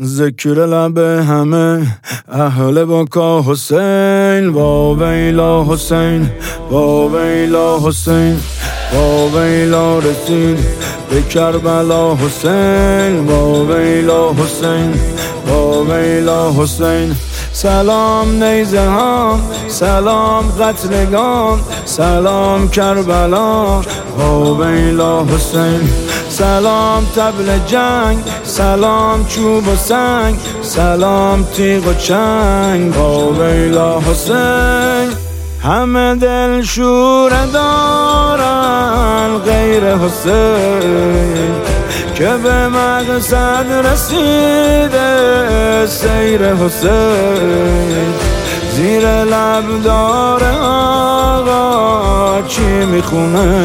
ذکر لب همه اهل بکا حسین، وا ویلا حسین، وا ویلا حسین، وا ویلا رسید به کربلا حسین، وا ویلا حسین، وا ویلا حسین. سلام نیزه ها، سلام قتلگان، سلام کربلا، وا ویلا حسین. سلام طبل جنگ، سلام چوب و سنگ، سلام تیغ و چنگ، وا ویلا حسین. همه دل شوره دارن غیر حسین، که به مقصد رسیده سیر حسین. زیر لب داره آقا چی میخونه،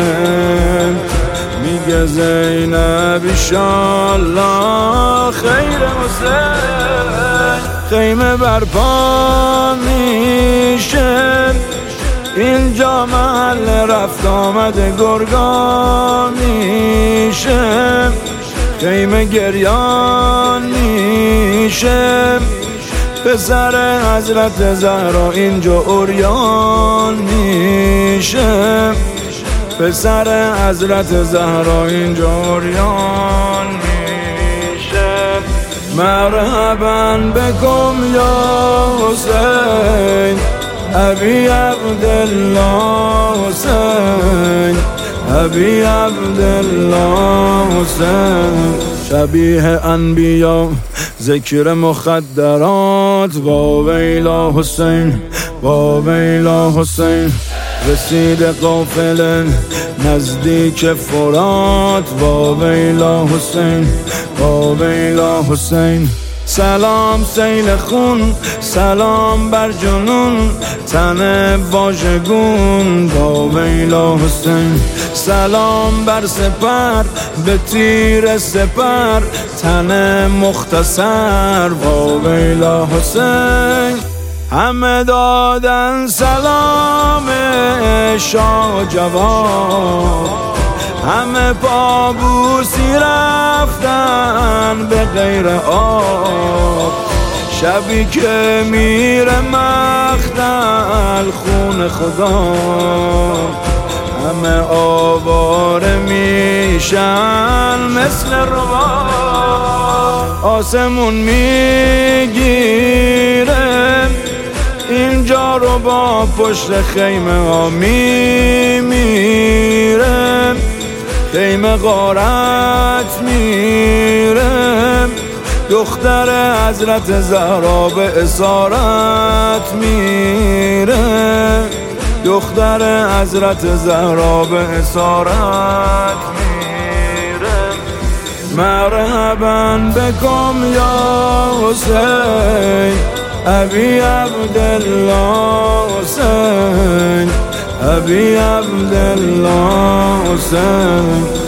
میگه زینب ایشالله خیر حسین. خیمه برپا میشه، اینجا محل رفت آمد گرگان میشه. خیمه گریان میشه، پسر حضرت زهرا اینجا عریان میشه. پسر حضرت زهرا اینجا عریان میشه. مرحبا بکم یا حسین، ابی عبدالله حسین، ابی عبدالله حسین. شبیه انبیا ذکر مخدرات، وا ویلا حسین، وا ویلا حسین. رسید قافله نزدیک فرات، وا ویلا حسین، وا ویلا حسین. سلام سیل خون، سلام بر جنون تن واژگون، وا ویلا حسین. سلام بر سپر به تیر سپر تن مختصر، وا ویلا حسین. همه دادن سلام شاه جواد، همه پابوسی رفتن به غیر آب. شبی که میره مقتل خون خدا، همه آواره میشن مثل رباب. آسمون میگیره اینجا رو با پشت خیمه ها میمیره. خیمه غارت میره، دختر حضرت زهرا به اسارت میره. دختر حضرت زهرا به اسارت میره. مرحبا بکم یا حسین، ابی عبدالله حسین، ابی عبدالله حسین.